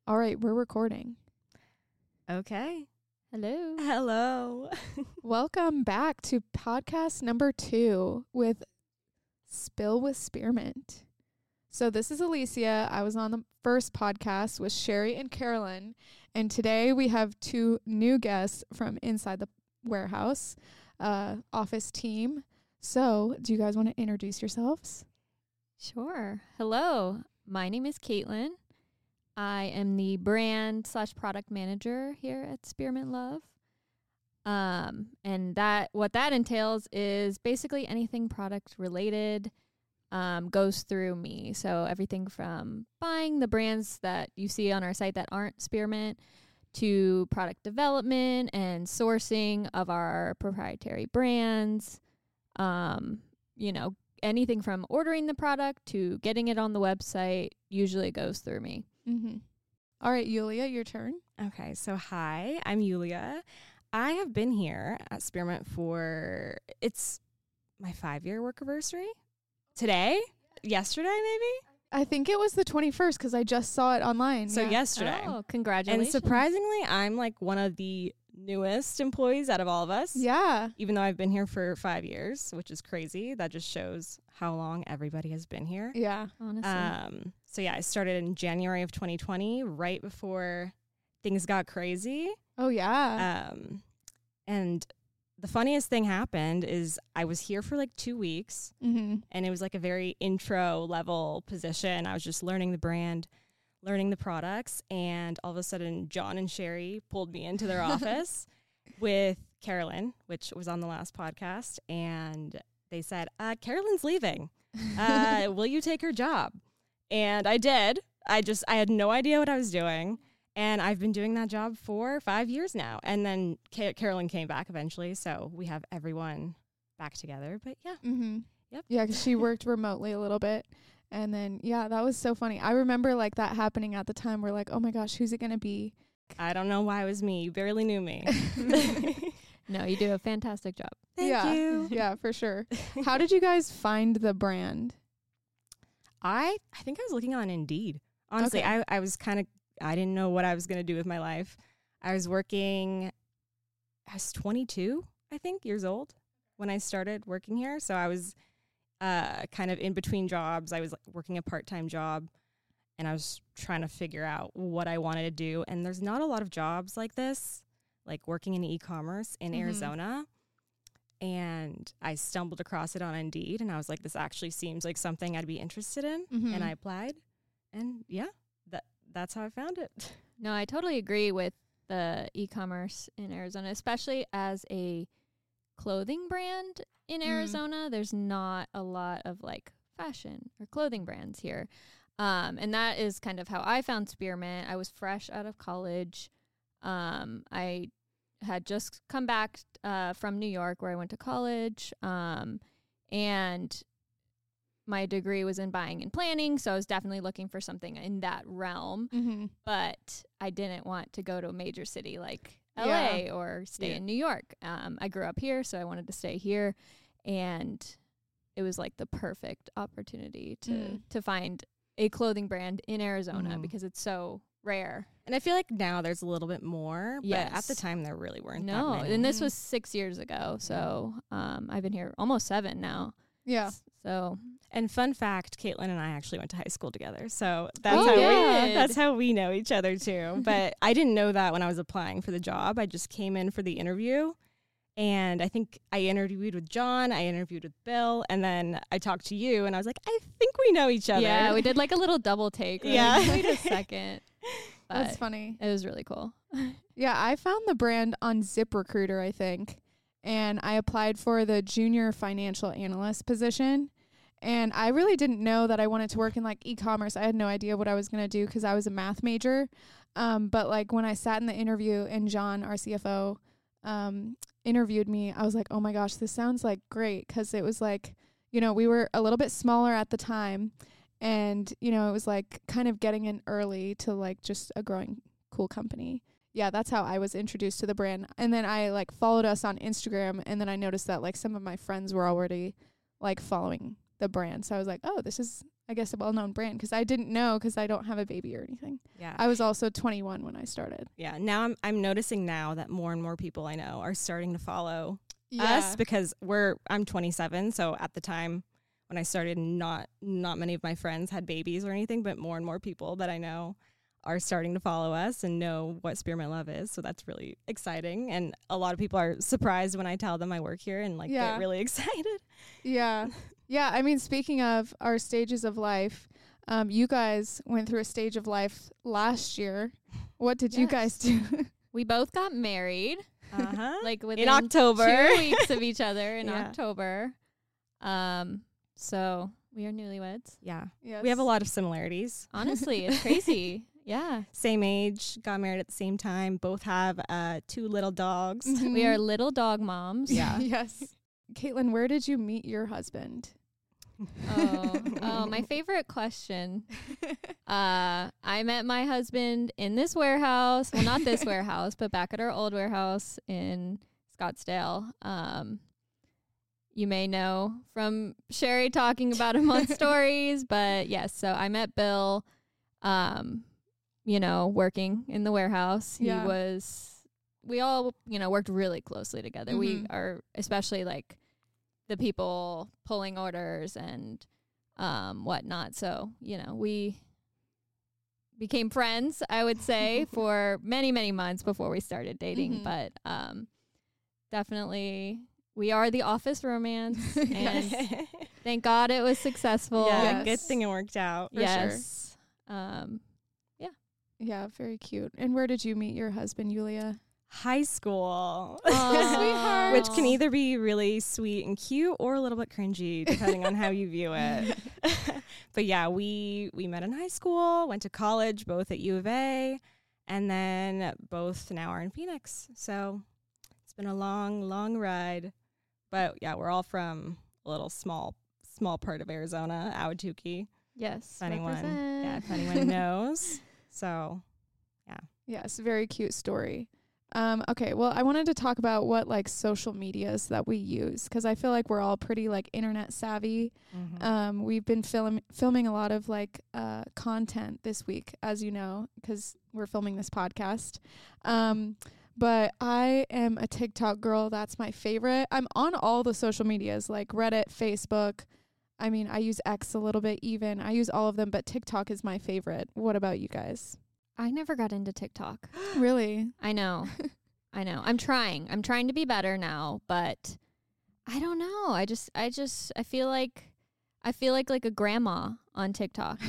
All right, we're recording. Okay. Hello. Hello. Welcome back to podcast number 2 with Spill with Spearmint. So this is Alicia. I was on the first podcast with Sherry and Carolyn, and today we have 2 new guests from inside the warehouse office team. So do you guys want to introduce yourselves? Sure. Hello. My name is Caitlin. I am the brand / product manager here at Spearmint Love. And what that entails is basically anything product related goes through me. So everything from buying the brands that you see on our site that aren't Spearmint to product development and sourcing of our proprietary brands. Anything from ordering the product to getting it on the website usually goes through me. Mm-hmm. All right, Yulia, your turn. Okay, so hi, I'm Yulia. I have been here at Spearmint for, it's my 5-year work anniversary. Today? Yesterday, maybe? I think it was the 21st because I just saw it online. So yeah. yesterday. Oh, congratulations. And surprisingly, I'm like one of the newest employees out of all of us. Yeah. Even though I've been here for 5 years, which is crazy. That just shows how long everybody has been here. Yeah. Honestly. So yeah, I started in January of 2020, right before things got crazy. Oh, yeah. And the funniest thing happened is I was here for like 2 weeks, Mm-hmm. and it was like a very intro level position. I was just learning the brand, learning the products, and all of a sudden John and Sherry pulled me into their office with Carolyn, which was on the last podcast, and they said, Carolyn's leaving. Will you take her job? And I did. I had no idea what I was doing. And I've been doing that job for 5 years now. And then Carolyn came back eventually. So we have everyone back together. But yeah. Mm-hmm. Yep. Yeah, because she worked remotely a little bit. And then, yeah, that was so funny. I remember like that happening at the time. We're like, oh my gosh, who's it going to be? I don't know why it was me. You barely knew me. No, you do a fantastic job. Thank you. Yeah, for sure. How did you guys find the brand? I think I was looking on Indeed. Honestly, Okay. I didn't know what I was going to do with my life. I was 22, I think, years old when I started working here. So I was kind of in between jobs. I was working a part-time job, and I was trying to figure out what I wanted to do. And there's not a lot of jobs like this, like working in e-commerce in Arizona. And I stumbled across it on Indeed, and I was like, this actually seems like something I'd be interested in. Mm-hmm. And I applied, and yeah, that's how I found it. No, I totally agree with the e-commerce in Arizona, especially as a clothing brand in Arizona. There's not a lot of like fashion or clothing brands here. And that is kind of how I found Spearmint. I was fresh out of college. I had just come back from New York where I went to college. And my degree was in buying and planning, so I was definitely looking for something in that realm. Mm-hmm. But I didn't want to go to a major city like LA Yeah. or stay in New York. I grew up here, so I wanted to stay here. And it was like the perfect opportunity to find a clothing brand in Arizona because it's so rare. And I feel like now there's a little bit more, Yes. but at the time there really weren't No, that many. and this was 6 years ago, so I've been here almost 7 now. Yeah. So And fun fact, Caitlin and I actually went to high school together. So did. that's how we know each other too. But I didn't know that when I was applying for the job. I just came in for the interview. And I think I interviewed with John, I interviewed with Bill, and then I talked to you, and I was like, I think we know each other. yeah, we did like a little double take. We're Yeah. like, wait a second. That's But funny. it was really cool. Yeah, I found the brand on ZipRecruiter, I think. And I applied for the junior financial analyst position. And I really didn't know that I wanted to work in like e-commerce. I had no idea what I was going to do because I was a math major. But like when I sat in the interview and John, our CFO, interviewed me, I was like, oh my gosh, this sounds like great. Because it was like, you know, we were a little bit smaller at the time. And, you know, it was like kind of getting in early to like just a growing cool company. Yeah, that's how I was introduced to the brand. And then I like followed us on Instagram, and then I noticed that like some of my friends were already like following the brand. So I was like, oh, this is I guess, a well-known brand because I didn't know because I don't have a baby or anything. Yeah. I was also 21 when I started. Yeah. Now I'm noticing now that more and more people I know are starting to follow us because I'm 27. So at the time when I started, not many of my friends had babies or anything, but more and more people that I know are starting to follow us and know what Spearmint Love is. So that's really exciting. And a lot of people are surprised when I tell them I work here and get really excited. Yeah. Yeah. I mean, speaking of our stages of life, you guys went through a stage of life last year. What did you guys do? We both got married. Within in October. 2 weeks of each other in October. So we are newlyweds. Yeah. Yes. We have a lot of similarities. Honestly, it's crazy. Yeah. Same age, got married at the same time, both have 2 little dogs. Mhm. We are little dog moms. Yeah. Yes. Caitlin, where did you meet your husband? Oh, my favorite question. I met my husband in this warehouse. Well, not this warehouse, but back at our old warehouse in Scottsdale. You may know from Sherry talking about him on stories, but yes, so I met Bill, working in the warehouse. Yeah. We all, worked really closely together. Mhm. We are, especially the people pulling orders and whatnot. So, we became friends, I would say, for many, many months before we started dating. Mhm. But definitely, we are the office romance. And thank God it was successful. Yeah, Yes. good thing it worked out. For Yes. Yeah, very cute. And where did you meet your husband, Yulia? High school. Sweetheart. Which can either be really sweet and cute or a little bit cringy, depending on how you view it. But yeah, we met in high school, went to college, both at U of A, and then both now are in Phoenix. So it's been a long, long ride. But yeah, we're all from a little small part of Arizona, Ahwatukee. Yes. If anyone, represent. if anyone knows. So Yes, very cute story. Okay, well, I wanted to talk about what social medias that we use because I feel like we're all pretty internet savvy. We've been filming a lot of content this week, as you know, because we're filming this podcast. But I am a TikTok girl. That's my favorite. I'm on all the social medias like Reddit, Facebook. I mean, I use X a little bit even. I use all of them, but TikTok is my favorite. What about you guys? I never got into TikTok. Really? I know. I'm trying to be better now, but I don't know. I feel like a grandma on TikTok.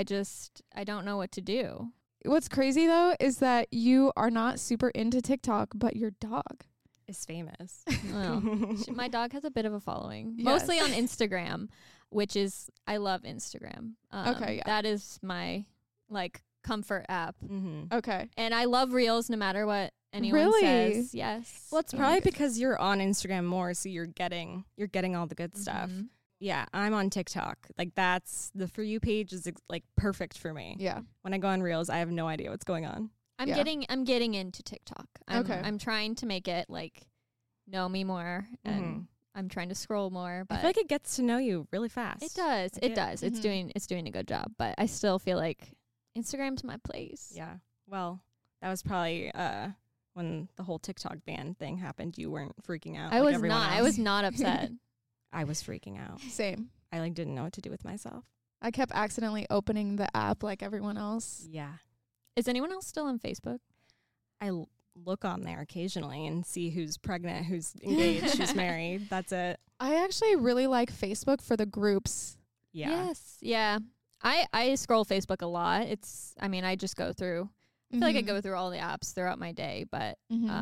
I don't know what to do. What's crazy though is that you are not super into TikTok, but your dog is famous. Well, my dog has a bit of a following, Yes. mostly on Instagram, which is, I love Instagram. Okay, yeah. That is my comfort app. Okay. And I love Reels no matter what anyone Really? says. Yes. Well, it's probably because you're on Instagram more, so you're getting all the good stuff. Mhm. Yeah, I'm on TikTok. That's the For You page is perfect for me. Yeah. When I go on Reels, I have no idea what's going on. I'm Yeah. getting into TikTok. Okay. I'm trying to make it know me more, and I'm trying to scroll more, I but feel like it gets to know you really fast. it does. It Yeah. does. It's doing a good job, but I still feel like Instagram's my place. Yeah. Well, that was probably when the whole TikTok ban thing happened. You weren't freaking out. I like was everyone not. I else. was not upset. I was freaking out. Same. I didn't know what to do with myself. I kept accidentally opening the app like everyone else. Yeah. Is anyone else still on Facebook? I look on there occasionally and see who's pregnant, who's engaged, who's married. That's it. I actually really like Facebook for the groups. Yeah. Yes. Yeah. I scroll Facebook a lot. I just go through. I feel like I go through all the apps throughout my day, but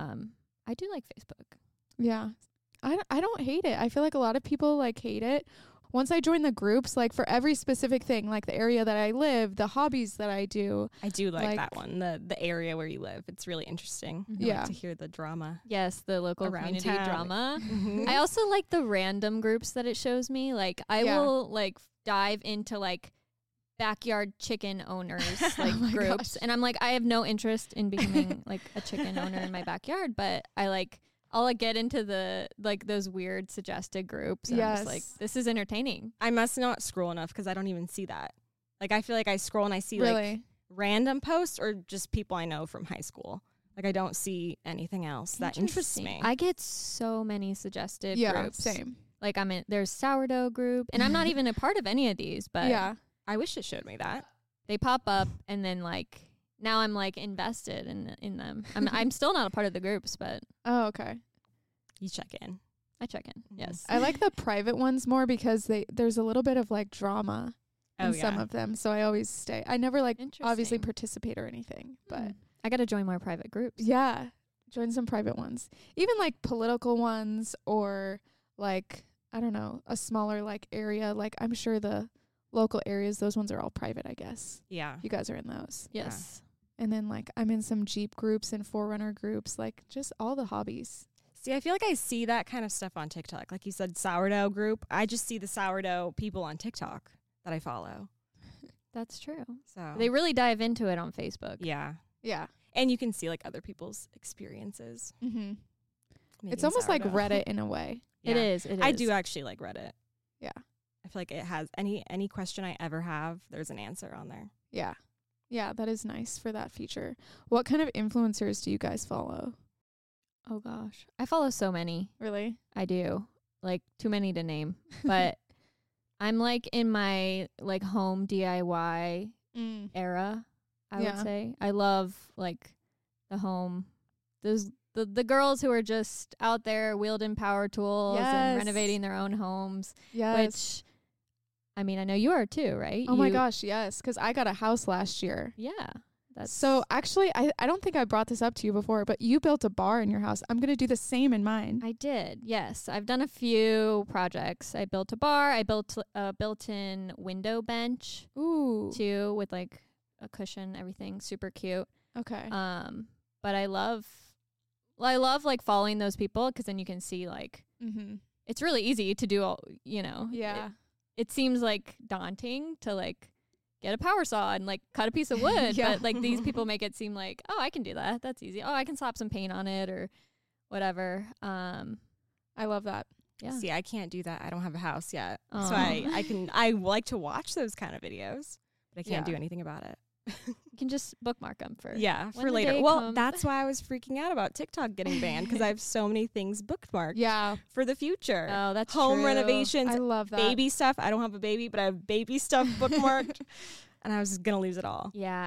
I do like Facebook. Yeah. I don't hate it. I feel like a lot of people hate it. Once I join the groups, for every specific thing, the area that I live, the hobbies that I do. I do like that one, the area where you live. It's really interesting. I Yeah. like to hear the drama. Yes, the local Around community town. drama. Mhm. I also like the random groups that it shows me. I Yeah. will dive into backyard chicken owners Oh my groups, gosh. and I'm I have no interest in becoming a chicken owner in my backyard, but I'll like, get into the like those weird suggested groups. And I'm just like, Yes. this is entertaining. I must not scroll enough because I don't even see that. Like, I feel like I scroll and I see like Really? random posts or just people I know from high school. Like, I don't see anything else that interests me. I get so many suggested Yeah, groups. same. Like there's sourdough group, and I'm not even a part of any of these, but Yeah. I wish it showed me that. they pop up, and then like now I'm like invested in them. I'm still not a part of the groups, but Oh, okay. You check in. I check in. Mhm. Yes. I like the private ones more because there's a little bit of like drama in some of them. So I always stay. I never like obviously Interesting. participate or anything, but I got to join more private groups. yeah, join some private ones. Even like political ones or like, I don't know, a smaller like area. Like I'm sure the local areas, those ones are all private, I guess. Yeah. You guys are in those. Yes. And then like I'm in some Jeep groups and Forerunner groups, like just all the hobbies. See, I feel like I see that kind of stuff on TikTok. Like you said, sourdough group. I just see the sourdough people on TikTok that I follow. That's true. So They really dive into it on Facebook. yeah. Yeah. And you can see like other people's experiences. Mm-hmm. It's making almost like sourdough. Reddit in a way. It Yeah. is. It is. I do actually like Reddit. Yeah. I feel like it has any question I ever have, there's an answer on there. Yeah. Yeah, that is nice for that feature. What kind of influencers do you guys follow? Oh gosh, I follow so many. Really? I do. Like too many to name, but I'm like in my like home DIY era. I Yeah. would say I love like the home. Those the girls who are just out there wielding power tools and Yes. renovating their own homes. Yes. Which, I mean, I know you are too, right? Oh my You- gosh, yes. Because I got a house last year. Yeah. That's So actually, I don't think I brought this up to you before, but you built a bar in your house. I'm going to do the same in mine. I did. Yes. I've done a few projects. I built a bar. I built a built-in window bench Ooh. too with like a cushion, everything super cute. Okay. But I love like following those people because then you can see like Mm-hmm. it's really easy to do all, Yeah. It seems like daunting to like get a power saw and like cut a piece of wood. Yeah. But like these people make it seem like, oh, I can do that. That's easy. Oh, I can slap some paint on it or whatever. I love that. Yeah. See, I can't do that. I don't have a house yet. So Aw. I like to watch those kind of videos, but I can't Yeah. do anything about it. You can just bookmark them for Yeah, when for the later. day Well, comes. that's why I was freaking out about TikTok getting banned because I have so many things bookmarked Yeah. for the future. Oh, that's Home true. renovations, I love that. baby stuff. I don't have a baby, but I have baby stuff bookmarked, and I was gonna lose it all. Yeah,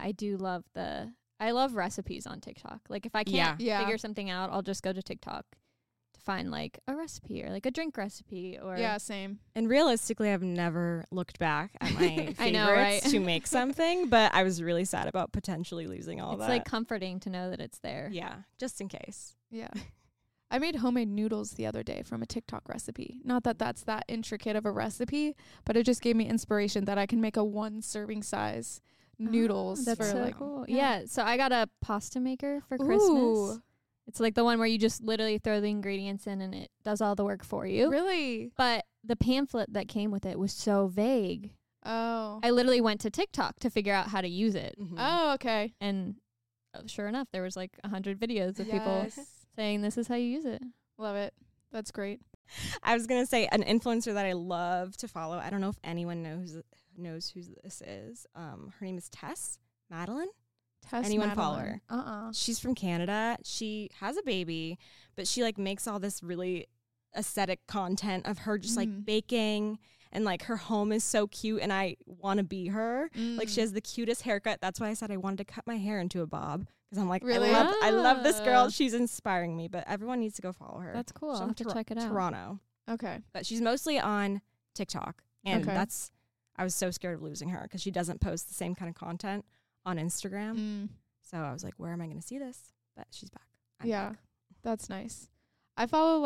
I love recipes on TikTok. Like if I can't Yeah. figure something out, I'll just go to TikTok to find like a recipe or like a drink recipe or Yeah, same. And realistically, I've never looked back at my favorites I know, right? to make something, but I was really sad about potentially losing all it's that. like comforting to know that it's there. Yeah, just in case. Yeah. I made homemade noodles the other day from a TikTok recipe. Not that that's that intricate of a recipe, but it just gave me inspiration that I can make a 1 serving size noodles That's for so like cool. yeah. Yeah, so I got a pasta maker for Christmas. Ooh. It's like the one where you just literally throw the ingredients in and it does all the work for you. Really? But the pamphlet that came with it was so vague. Oh. I literally went to TikTok to figure out how to use it. Mhm. Oh, okay. And sure enough, there was like 100 videos of people Yes. saying this is how you use it. Love it. That's great. I was gonna say an influencer that I love to follow. I don't know if anyone knows who this is. Her name is Tess Madeline. Tess Anyone follow Madeline. her? She's from Canada. She has a baby, but she like makes all this really aesthetic content of her just like Mm. baking, and like her home is so cute, and I want to be her. Like she has the cutest haircut. That's why I said I wanted to cut my hair into a bob because I'm like, Really? I love this girl. Ah. She's inspiring me. But everyone needs to go follow her. That's cool. She's I'll from have to check it out. Toronto, Okay. but she's mostly on TikTok, and Okay. I was so scared of losing her because she doesn't post the same kind of content on Instagram. Mm. So I was like, where am I going to see this? But she's back. I'm Yeah. back. That's nice. I follow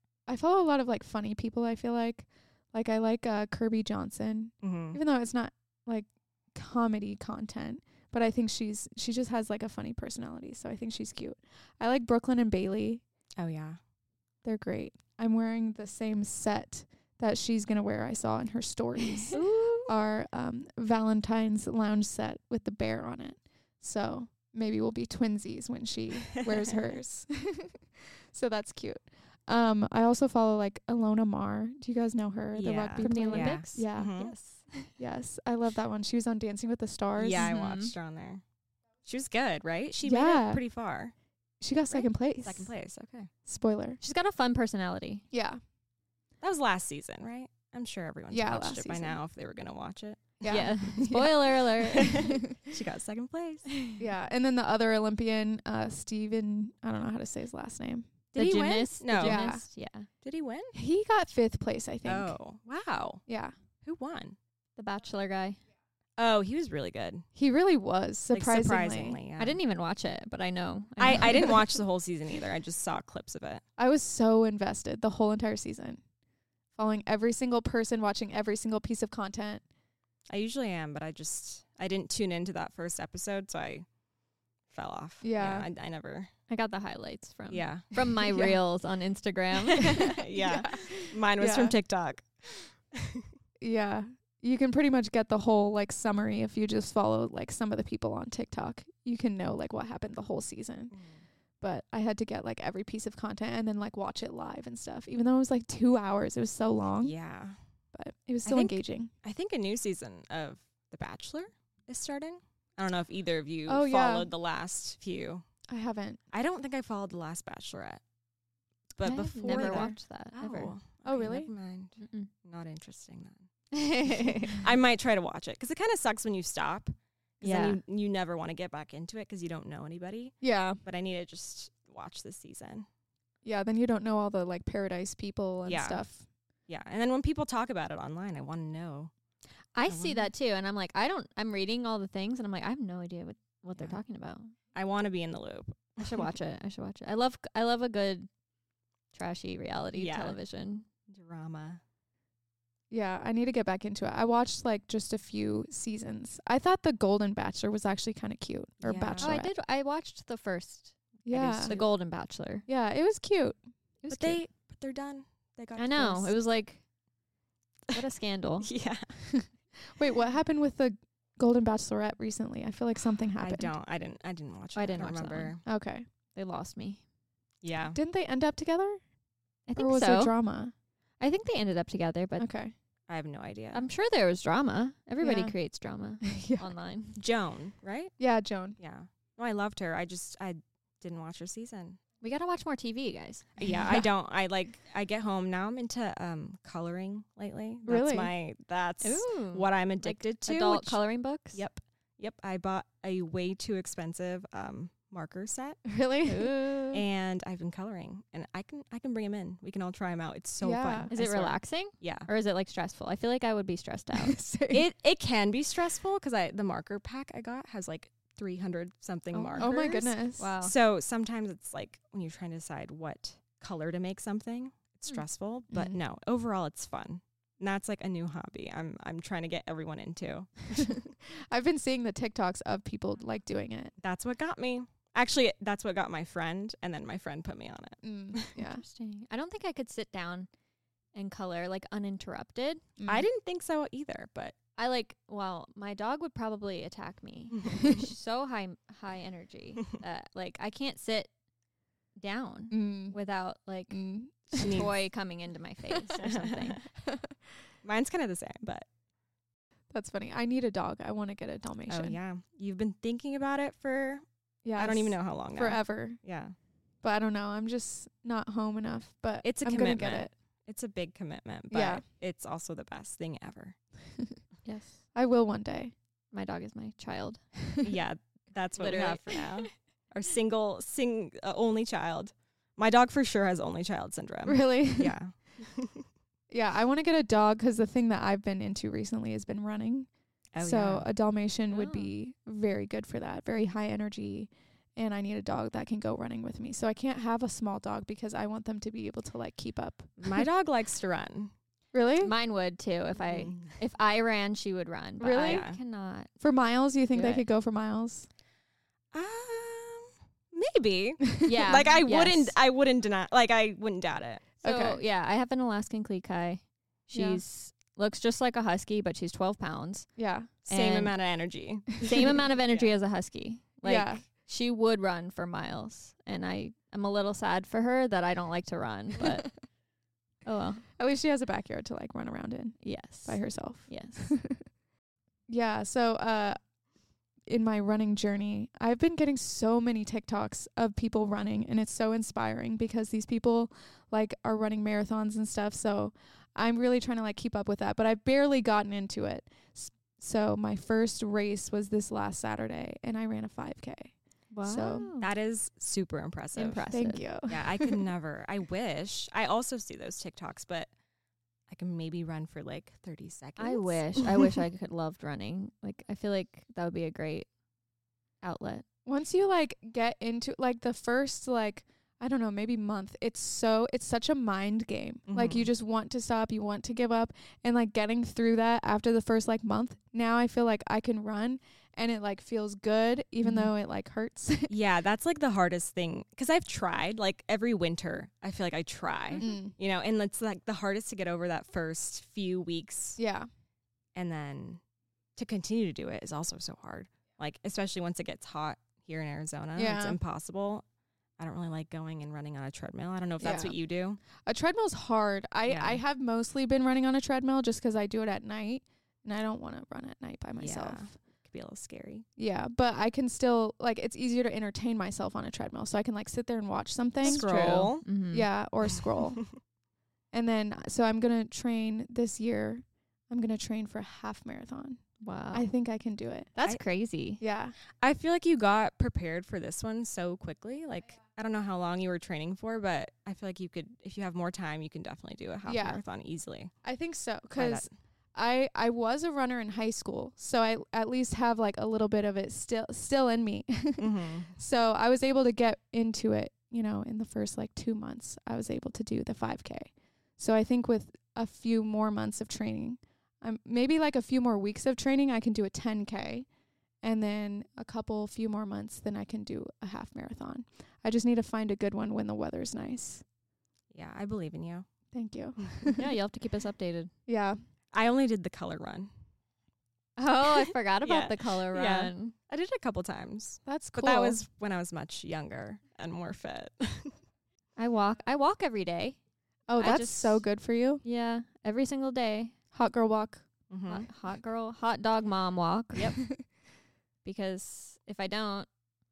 a lot of like funny people, I feel like. Like I like Kirby Johnson, Mm-hmm. even though it's not like comedy content, but I think she just has like a funny personality, so I think she's cute. I like Brooklyn and Bailey. Oh, yeah. They're great. I'm wearing the same set that she's going to wear, I saw in her stories. Our Valentine's lounge set with the bear on it. So maybe we'll be twinsies when she wears hers. So that's cute. I also follow like Ilona Maher. Do you guys know her? The Yeah. rugby From the player? Olympics? Yeah. Mhm. Yes. Yes. I love that one. She was on Dancing with the Stars. Yeah, I Mhm. watched her on there. She was good, right? She made Yeah. it pretty far. She got second place. Second place. Okay. Spoiler. She's got a fun personality. Yeah. That was last season, right? I'm sure everyone's Yeah, watched last it by season. now if they were going to watch it. Yeah. Spoiler alert. She got second place. Yeah. And then the other Olympian, Steven, I don't know how to say his last name. Did The he gymnast? win? No. The Yeah. gymnast? Yeah. Did he win? He got 5th place, I think. Oh, wow. Yeah. Who won? The Bachelor guy. Oh, he was really good. He really was, Like, surprisingly. surprisingly, yeah. I didn't even watch it, but I know. I didn't watch the whole season either. I just saw clips of it. I was so invested the whole entire season. Following every single person, watching every single piece of content. I usually am, but I didn't tune into that first episode, so I fell off. Yeah. I never. I got the highlights from Yeah. from my Yeah. reels on Instagram. Yeah. Mine was Yeah. from TikTok. Yeah. You can pretty much get the whole like summary if you just follow like some of the people on TikTok. You can know like what happened the whole season. But I had to get like every piece of content and then like watch it live and stuff. Even though it was like 2 hours, it was so long. Yeah. But it was I still think- engaging. I think a new season of The Bachelor is starting. I don't know if either of you Oh, yeah. followed the last few. I haven't. I don't think I followed the last Bachelorette. But I've before never that, watched that ever. Oh, okay, really? Never mind. Mm-mm. Not interesting then. I might try to watch it because it kind of sucks when you stop. 'Cause Yeah. Then you never want to get back into it because you don't know anybody. Yeah. But I need to just watch this season. Yeah. Then you don't know all the like Paradise people and Yeah. stuff. Yeah. And then when people talk about it online, I want to know. I I see wonder- that too, and I'm like, I'm reading all the things, and I'm like, I have no idea what they're Yeah. talking about. I want to be in the loop. I should watch it. I love a good trashy reality Yeah. television. Drama. Yeah. I need to get back into it. I watched like just a few seasons. I thought The Golden Bachelor was actually kind of cute. Or Yeah. Bachelorette. Oh, I did. I watched the first, Yeah. The Golden Bachelor. Yeah. It was cute. It was But cute. they're done. They got I know. divorced. It was like, what a scandal. Yeah. Wait, what happened with the Golden Bachelorette recently? I feel like something happened. I didn't watch it. I didn't don't watch that remember. Okay. They lost me. Yeah. Didn't they end up together? I Or think was so. there drama? I think they ended up together, but Okay. I have no idea. I'm sure there was drama. Everybody Yeah. creates drama Yeah. online. Joan, right? Yeah, Joan. Yeah. No, I loved her. I didn't watch her season. We gotta watch more TV, guys. Yeah, I don't. I get home now. I'm into coloring lately. Really? That's Ooh. what I'm addicted to. Adult which- coloring books. Yep. I bought a way too expensive marker set, Really? Ooh. and I've been coloring, and I can bring them in. We can all try them out. It's so Yeah. fun. Is I it swear. relaxing Yeah. or is it like stressful? I feel like I would be stressed out. It can be stressful because the marker pack I got has like 300 something markers. Oh my goodness. Wow. So sometimes it's like when you're trying to decide what color to make something, it's Hmm. stressful. But Mhm. no, overall it's fun. And that's like a new hobby I'm trying to get everyone into. I've been seeing the TikToks of people like doing it. That's what got me. Actually, that's what got my friend, and then my friend put me on it. Yeah. Interesting. I don't think I could sit down and color like uninterrupted. I didn't think so either, but I like, well, my dog would probably attack me. She's so high energy that like I can't sit down Mm. without like Mm. a She needs- toy coming into my face or something. mine's kind of the same. But That's funny. I need a dog. I want to get a Dalmatian. oh yeah, you've been thinking about it for Yeah. I don't even know how long now. Forever. Yeah, But I don't know. I'm just not home enough. But It's a I'm gonna get commitment. it. it's a big commitment, but Yeah. it's also the best thing ever. Yes. I will one day. My dog is my child. Yeah, that's what we Literally. have for now. Our only child. My dog for sure has only child syndrome. Really? Yeah. Yeah. I want to get a dog because the thing that I've been into recently has been running. Oh, so yeah. a Dalmatian would Oh. be very good for that. Very high energy. And I need a dog that can go running with me. So I can't have a small dog because I want them to be able to like keep up. My dog likes to run. Really? Mine would too. Mm. If I ran, she would run. But Really? I cannot. For miles, you think Do they it. could go for miles? Maybe. Yeah. Like I yes. wouldn't deny. Like I wouldn't doubt it. So Okay. yeah, I have an Alaskan Klee Kai. Yeah. She's looks just like a husky, but she's 12 pounds. Yeah. Same And- amount of energy. Same amount of energy as a husky. Like Yeah. she would run for miles, and I I'm a little sad for her that I don't like to run, but oh well. At least she has a backyard to like run around in Yes. by herself. Yes. Yeah. So, in my running journey, I've been getting so many TikToks of people running, and it's so inspiring because these people like are running marathons and stuff. So I'm really trying to like keep up with that, but I've barely gotten into it. So my first race was this last Saturday, and I ran a 5K. Wow. So That is super impressive. impressive. Thank you. Yeah, I could never. I wish. I also see those TikToks, but I can maybe run for like 30 seconds. I wish I could loved running. Like I feel like that would be a great outlet. Once you like get into like the first like I don't know, maybe month, it's such a mind game. Like you Mhm. just want to stop, you want to give up, and like getting through that after the first like month, now I feel like I can run and it like feels good even Mhm. though it like hurts. Yeah, that's like the hardest thing because I've tried like every winter. I feel like I try, you know, and it's like the hardest to get over that first few weeks, Yeah. and then to continue to do it is also so hard. Like especially once it gets hot here in Arizona, it's Yeah. impossible. I don't really like going and running on a treadmill. I don't know if that's Yeah. what you do. A treadmill's hard. Yeah. I have mostly been running on a treadmill just 'cause I do it at night and I don't want to run at night by myself. Yeah. Could be a little scary. Yeah, but I can still like it's easier to entertain myself on a treadmill, so I can like sit there and watch something. Scroll. Mm-hmm. Yeah, or scroll. And then so I'm going to train this year. I'm going to train for a half marathon. Wow. I think I can do it. That's I- crazy. Yeah. I feel like you got prepared for this one so quickly. Like, I don't know how long you were training for, but I feel like you could, if you have more time, you can definitely do a half Yeah. marathon easily. I think so Try cuz I was a runner in high school, so I at least have like a little bit of it still in me. Mm-hmm. So I was able to get into it, you know, in the first like 2 months. I was able to do the 5K. So I think with a few more months of training, maybe like a few more weeks of training, I can do a 10K. And then a few more months, then I can do a half marathon. I just need to find a good one when the weather's nice. Yeah, I believe in you. Thank you. Yeah, you'll have to keep us updated. Yeah. I only did the color run. Oh, I forgot about Yeah. the color Yeah. run. I did it a couple times, That's cool. but that was when I was much younger and more fit. I walk every day. Oh, I that's so just- good for you. Yeah, every single day. Hot girl walk. Mm-hmm. Hot girl, hot dog mom walk. Yep. Because if I don't,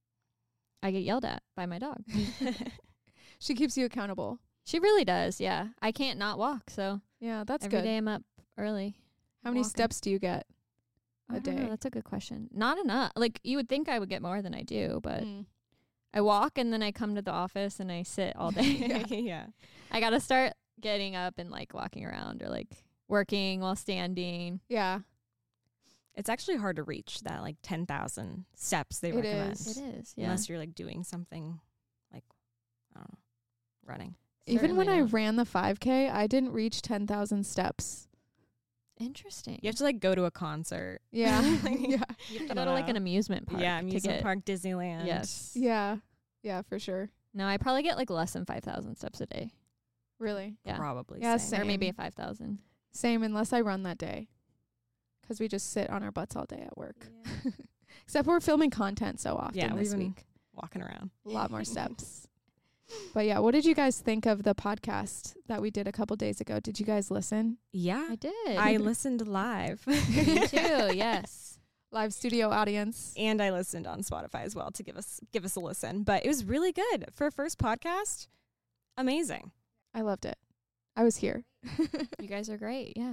I get yelled at by my dog. She keeps you accountable. She really does. Yeah, I can't not walk. So Yeah, that's every good. day I'm up early. How many walking. steps do you get I a don't know, day? that's a good question. Not enough. Like you would think I would get more than I do, but Mm. I walk and then I come to the office and I sit all day. Yeah. I gotta start getting up and like walking around or like working while standing. Yeah, It's actually hard to reach that like 10,000 steps they It recommend. is. It is. Yeah. Unless you're like doing something like, I don't know, running. even when Certainly I not. ran the 5K, I didn't reach 10,000 steps. Interesting. You have to like go to a concert. Yeah, Like, yeah, You have to I go to don't like an know. amusement park. Yeah, to amusement get- park, Disneyland. Yes. yeah, yeah, for sure. No, I probably get like less than 5,000 steps a day. Really, Yeah. Probably. Yeah, same. Or maybe Same. 5,000. same. Unless I run that day, because we just sit on our butts all day at work. Except we're filming content so often Yeah, this we've been week. walking around. A lot more steps. But yeah, what did you guys think of the podcast that we did a couple days ago? Did you guys listen? Yeah. I did. I listened live. Me too, yes. Live studio audience. And I listened on Spotify as well to give us a listen. But it was really good. For a first podcast, amazing. I loved it. I was here. You guys are great. Yeah.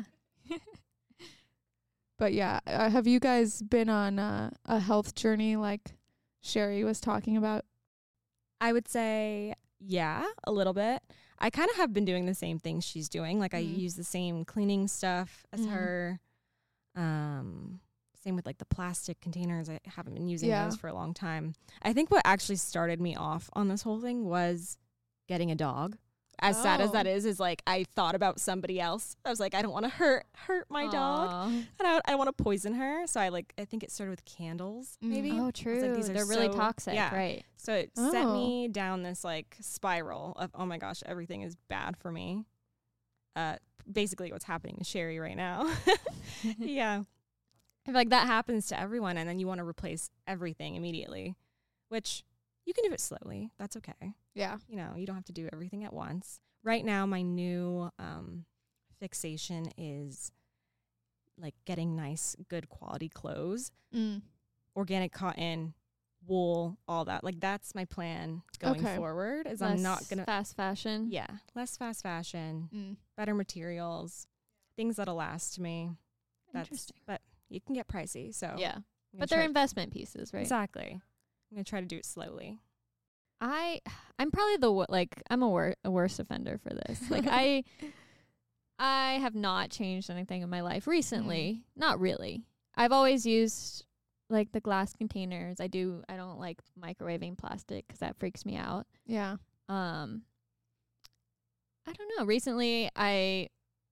But yeah, have you guys been on a health journey like Sherry was talking about? I would say, yeah, a little bit. I kind of have been doing the same thing she's doing. Like I Mhm. use the same cleaning stuff as Mhm. her. Same with like the plastic containers. I haven't been using Yeah. those for a long time. I think what actually started me off on this whole thing was getting a dog. As sad as Oh. that is like I thought about somebody else. I was like, I don't want to hurt my dog. Aw. And I want to poison her. So I think it started with candles, Mm. maybe. Oh, true. these are They're really so- toxic, yeah. right? So it sent Oh. me down this like spiral of, oh my gosh, everything is bad for me. Basically what's happening to Sherry right now. Yeah. I feel like that happens to everyone and then you want to replace everything immediately, which, You can do it slowly. That's okay. Yeah. You know, you don't have to do everything at once. Right now, my new fixation is like getting nice, good quality clothes, organic cotton, wool, all that. Like that's my plan going forward. Is I'm not gonna fast fashion. Yeah, less fast fashion, better materials, things that'll last me. Interesting. But you can get pricey. So yeah, but they're investment pieces, right? Exactly. I'm gonna try to do it slowly. I'm probably I'm a worse offender for this. Like I have not changed anything in my life recently. Not really. I've always used like the glass containers. I don't like microwaving plastic because that freaks me out. Yeah. I don't know. Recently, I've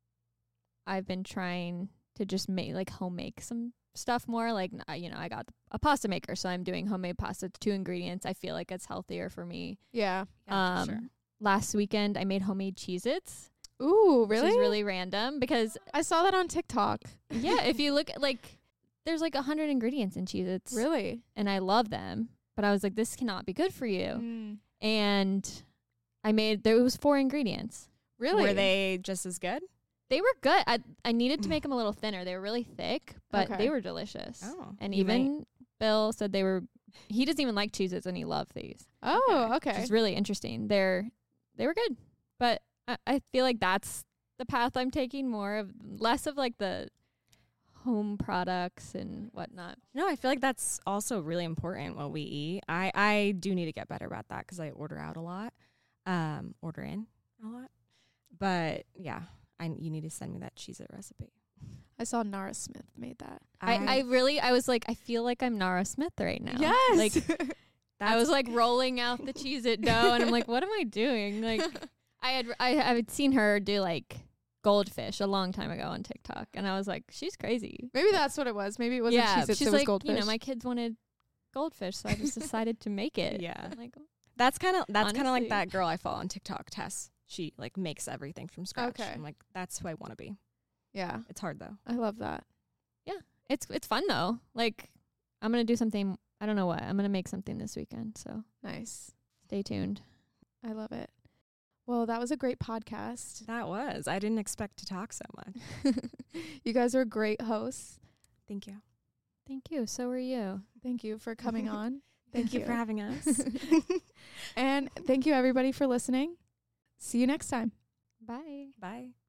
been trying to just home make some stuff more. Like, I got a pasta maker, so I'm doing homemade pasta. It's 2 ingredients. I feel like it's healthier for me. Yeah. Yeah, for sure. Last weekend, I made homemade Cheez-Its. Ooh, really? Which is really random because I saw that on TikTok. yeah, if you look at there's 100 ingredients in Cheez-Its. Really? And I love them. But I was like, this cannot be good for you. And there was 4 ingredients. Really? Were they just as good? They were good. I needed to make them a little thinner. They were really thick, but they were delicious. Oh. And even Bill said he doesn't even like Cheez-Its and he loved these. Oh, okay. Which is really interesting. They were good. But I feel like that's the path I'm taking, less of the home products and whatnot. No, I feel like that's also really important what we eat. I do need to get better about that because I order out a lot, order in a lot. But yeah, you need to send me that Cheez-It recipe. I saw Nara Smith made that. I was like, I feel like I'm Nara Smith right now. Yes. Like I was rolling out the Cheez-It dough and I'm like, what am I doing? Like I had seen her do goldfish a long time ago on TikTok, and I was like, she's crazy. Maybe that's what it was. Maybe it wasn't Cheez-Its, it was goldfish. My kids wanted goldfish, so I just decided to make it. Yeah. Like, that's kind of like that girl I follow on TikTok, Tess. She makes everything from scratch. Okay. I'm like, that's who I want to be. Yeah. It's hard though. I love that. Yeah. It's fun though. I'm going to do something, I don't know what. I'm going to make something this weekend, so nice. Stay tuned. I love it. Well, that was a great podcast. That was. I didn't expect to talk so much. You guys are great hosts. Thank you. Thank you. So are you. Thank you for coming on. Thank you for having us. And thank you everybody for listening. See you next time. Bye. Bye.